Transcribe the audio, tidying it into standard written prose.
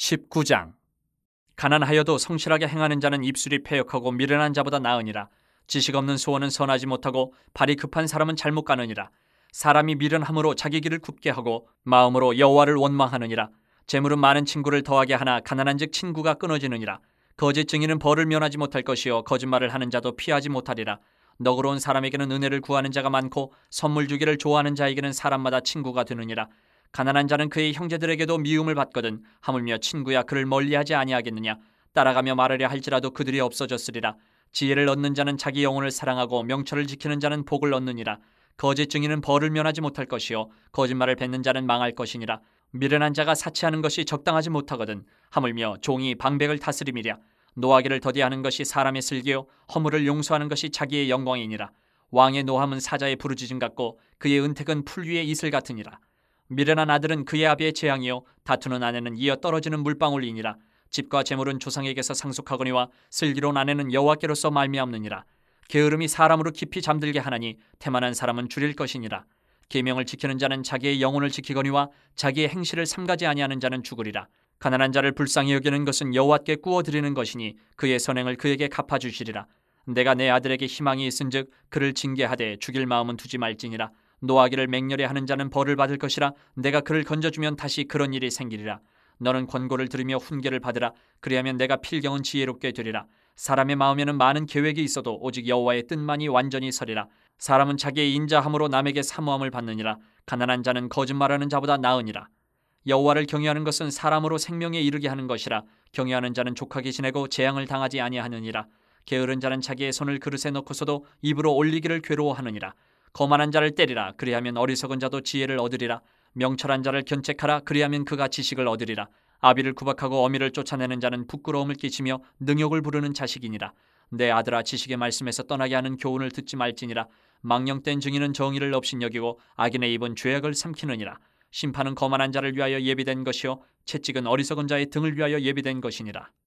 19장. 가난하여도 성실하게 행하는 자는 입술이 패역하고 미련한 자보다 나으니라. 지식 없는 소원은 선하지 못하고 발이 급한 사람은 잘못 가느니라. 사람이 미련함으로 자기 길을 굽게 하고 마음으로 여호와를 원망하느니라. 재물은 많은 친구를 더하게 하나 가난한즉 친구가 끊어지느니라. 거짓 증인은 벌을 면하지 못할 것이요 거짓말을 하는 자도 피하지 못하리라. 너그러운 사람에게는 은혜를 구하는 자가 많고 선물 주기를 좋아하는 자에게는 사람마다 친구가 되느니라. 가난한 자는 그의 형제들에게도 미움을 받거든 하물며 친구야 그를 멀리하지 아니하겠느냐. 따라가며 말하려 할지라도 그들이 없어졌으리라. 지혜를 얻는 자는 자기 영혼을 사랑하고 명철을 지키는 자는 복을 얻느니라. 거짓 증인은 벌을 면하지 못할 것이요 거짓말을 뱉는 자는 망할 것이니라. 미련한 자가 사치하는 것이 적당하지 못하거든 하물며 종이 방백을 다스림이랴. 노하기를 더디하는 것이 사람의 슬기요 허물을 용서하는 것이 자기의 영광이니라. 왕의 노함은 사자의 부르짖음 같고 그의 은택은 풀 위의 이슬 같으니라. 미련한 아들은 그의 아비의 재앙이요 다투는 아내는 이어 떨어지는 물방울이니라. 집과 재물은 조상에게서 상속하거니와 슬기로운 아내는 여호와께로서 말미암느니라. 게으름이 사람으로 깊이 잠들게 하나니 태만한 사람은 줄일 것이니라. 계명을 지키는 자는 자기의 영혼을 지키거니와 자기의 행실을 삼가지 아니하는 자는 죽으리라. 가난한 자를 불쌍히 여기는 것은 여호와께 구워드리는 것이니 그의 선행을 그에게 갚아주시리라. 내가 내 아들에게 희망이 있은즉 그를 징계하되 죽일 마음은 두지 말지니라. 노하기를 맹렬히 하는 자는 벌을 받을 것이라. 내가 그를 건져주면 다시 그런 일이 생기리라. 너는 권고를 들으며 훈계를 받으라. 그리하면 내가 필경은 지혜롭게 되리라. 사람의 마음에는 많은 계획이 있어도 오직 여호와의 뜻만이 완전히 서리라. 사람은 자기의 인자함으로 남에게 사모함을 받느니라. 가난한 자는 거짓말하는 자보다 나으니라. 여호와를 경외하는 것은 사람으로 생명에 이르게 하는 것이라. 경외하는 자는 족하게 지내고 재앙을 당하지 아니하느니라. 게으른 자는 자기의 손을 그릇에 넣고서도 입으로 올리기를 괴로워하느니라. 거만한 자를 때리라. 그리하면 어리석은 자도 지혜를 얻으리라. 명철한 자를 견책하라. 그리하면 그가 지식을 얻으리라. 아비를 구박하고 어미를 쫓아내는 자는 부끄러움을 끼치며 능욕을 부르는 자식이니라. 내 아들아 지식의 말씀에서 떠나게 하는 교훈을 듣지 말지니라. 망령된 증인은 정의를 업신여기고 악인의 입은 죄악을 삼키느니라. 심판은 거만한 자를 위하여 예비된 것이요 채찍은 어리석은 자의 등을 위하여 예비된 것이니라.